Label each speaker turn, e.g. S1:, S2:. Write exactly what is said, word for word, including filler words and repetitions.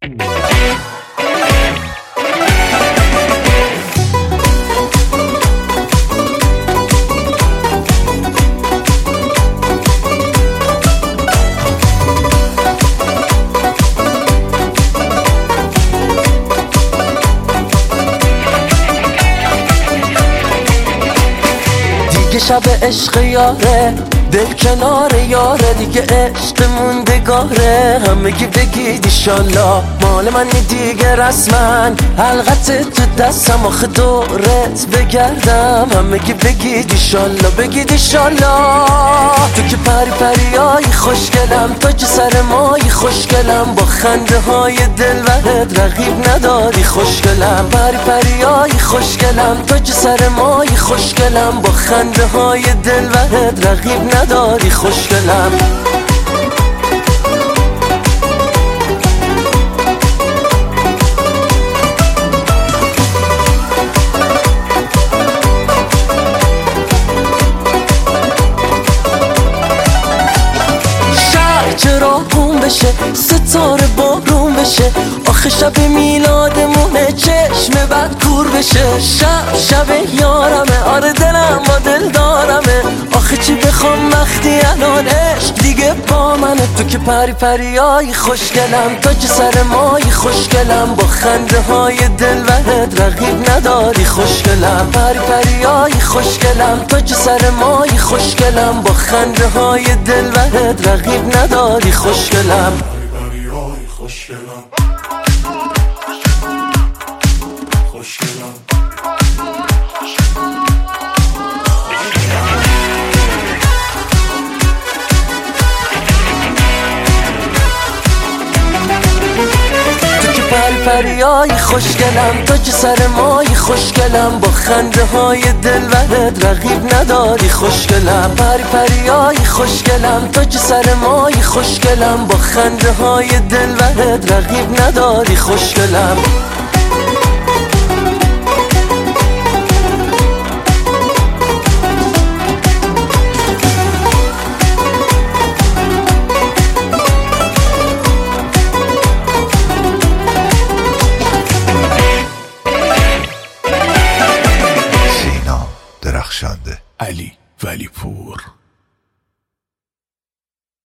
S1: دیگه شب عشق یاره، دل کنار یاره، دیگه عشق موندگاره. همگی بگید ایشالله مال منی دیگه رسما، حلقت تو دستم آخه دورت بگردم. همگی بگید ایشالله، بگید ایشالله. تو که پری پریایی خوشگلم، تو که سر مایی خوشگلم، با خنده های دلبرت رقیب نداری خوشگلم. پری پریایی خوشگلم، تو که سر مایی خوشگلم، با خنده های دلبرت رقیب نداری خوشگلم. شهر چرا گم بشه، ستاره بارون بشه، آخه شب میلادمونه چشم بد کور بشه. شب شب یارمه، آره دلم با دل دارمه، آخه چی بخوام وقتی الان عشق دیگه با منه. تو که پری پریایی خوشگلم، تو که سر مایی خوشگلم، با خنده های دلبرت رقیب نداری خوشگلم. پری پریایی خوشگلم، تو که سر مایی خوشگلم، با خنده های دلبرت رقیب نداری خوشگلم.
S2: پری پریایی خوشگلم، خوشگلم.
S1: پری پریایی خوشگلم، تو که سر مایی خوشگلم، با خنده های دلبرت رقیب نداری خوشگلم. پری پریایی خوشگلم، تو که سر مایی خوشگلم، با خنده های دلبرت رقیب نداری خوشگلم.